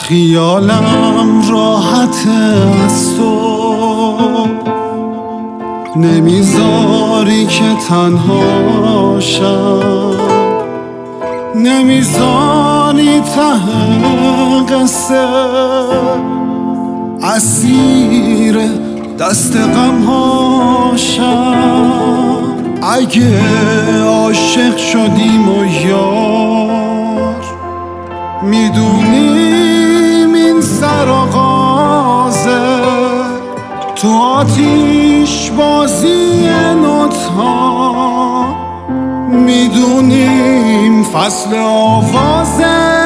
خیالم راحت از تو، نمیذاری که تنها شم، نمیذاری ته قصه اسیر دست غم هاشم. اگه عاشق شدیم و یار، میدونیم این سرآغازه، تو آتیش بازی نوت‌ها، میدونیم فصل آوازه.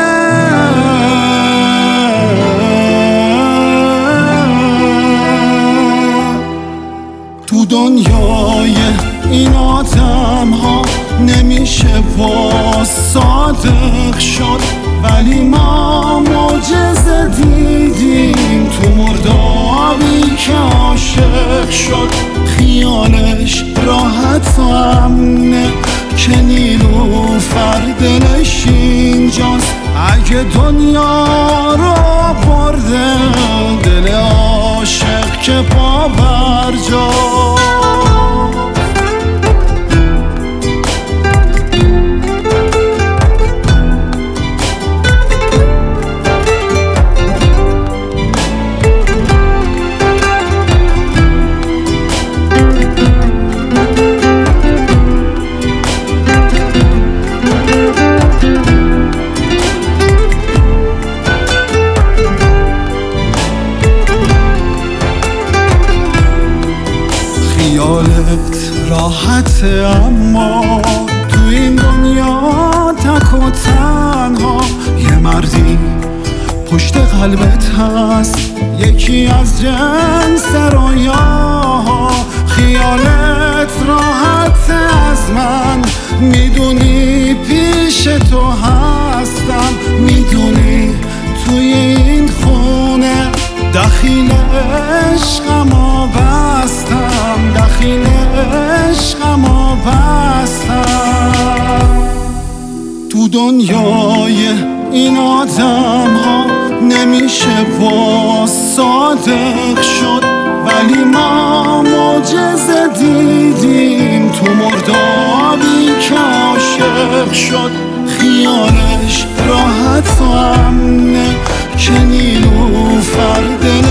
تو دنیای این آدم ها نمیشه با صادق شد، ولی ما معجزه دیدیم تو مردابی که عاشق شد. خیالش راحت و امنه که نیلوفر دلش اینجاست. اگه دنیا رو برده دل عاشق که پابرجاست. خیالت راحته اما تو این دنیا تک و تنها یه مردی پشت قلبت هست، یکی از جنس رویاها. خیالت راحته از من، میدونی پیش تو هستم، میدونی توی این خونه دخیل عشقمو بستم، دخیل عشقمو بستم. تو دنیای این آدم ها نمیشه با صادق شد، ولی ما معجزه دیدیم تو مردابی که عاشق شد. خیالش راحت و امنه که نیلوفر دل